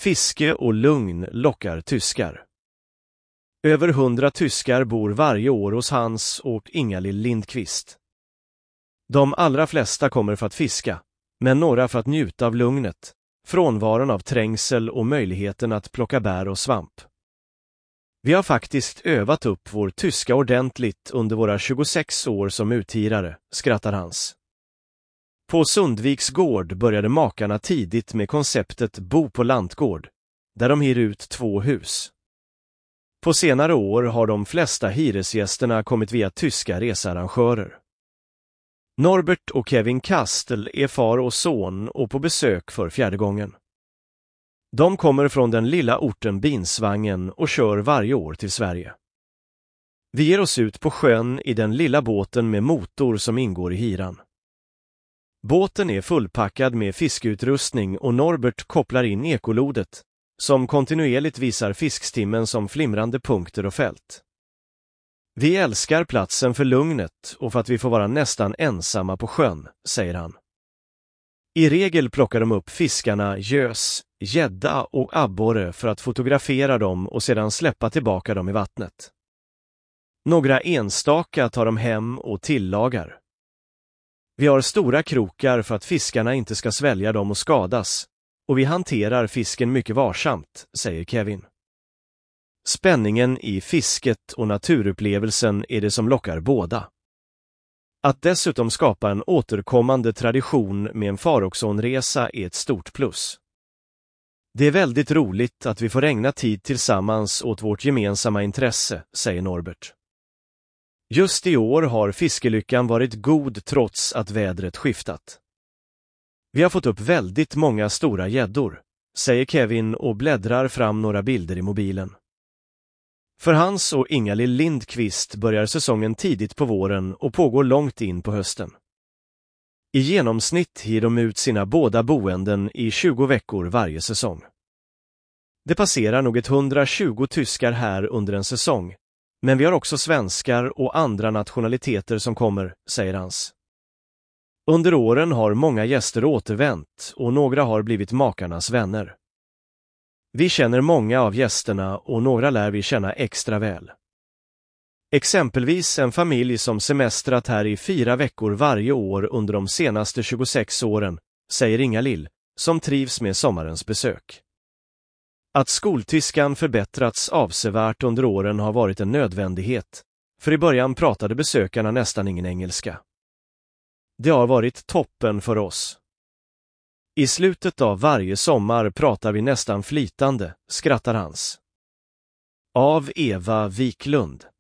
Fiske och lugn lockar tyskar. Över 100 tyskar bor varje år hos Hans och Ingalill Lindqvist. De allra flesta kommer för att fiska, men några för att njuta av lugnet, frånvaron av trängsel och möjligheten att plocka bär och svamp. Vi har faktiskt övat upp vår tyska ordentligt under våra 26 år som uthirare, skrattar Hans. På Sundviks gård började makarna tidigt med konceptet bo på lantgård, där de hyr ut 2 hus. På senare år har de flesta hyresgästerna kommit via tyska researrangörer. Norbert och Kevin Kastel är far och son och på besök för 4:e gången. De kommer från den lilla orten Binsvangen och kör varje år till Sverige. Vi ger oss ut på sjön i den lilla båten med motor som ingår i hyran. Båten är fullpackad med fiskeutrustning och Norbert kopplar in ekolodet, som kontinuerligt visar fiskstimmen som flimrande punkter och fält. Vi älskar platsen för lugnet och för att vi får vara nästan ensamma på sjön, säger han. I regel plockar de upp fiskarna gös, gädda och abborre för att fotografera dem och sedan släppa tillbaka dem i vattnet. Några enstaka tar de hem och tillagar. Vi har stora krokar för att fiskarna inte ska svälja dem och skadas, och vi hanterar fisken mycket varsamt, säger Kevin. Spänningen i fisket och naturupplevelsen är det som lockar båda. Att dessutom skapa en återkommande tradition med en Far-och-Son-resa är ett stort plus. Det är väldigt roligt att vi får ägna tid tillsammans åt vårt gemensamma intresse, säger Norbert. Just i år har fiskelyckan varit god trots att vädret skiftat. Vi har fått upp väldigt många stora gäddor, säger Kevin och bläddrar fram några bilder i mobilen. För Hans och Ingalill Lindqvist börjar säsongen tidigt på våren och pågår långt in på hösten. I genomsnitt hyr de ut sina båda boenden i 20 veckor varje säsong. Det passerar nog 120 tyskar här under en säsong, men vi har också svenskar och andra nationaliteter som kommer, säger Hans. Under åren har många gäster återvänt och några har blivit makarnas vänner. Vi känner många av gästerna och några lär vi känna extra väl. Exempelvis en familj som semestrat här i 4 veckor varje år under de senaste 26 åren, säger Ingalill, som trivs med sommarens besök. Att skoltyskan förbättrats avsevärt under åren har varit en nödvändighet, för i början pratade besökarna nästan ingen engelska. Det har varit toppen för oss. I slutet av varje sommar pratar vi nästan flytande, skrattar Hans. Av Eva Wiklund.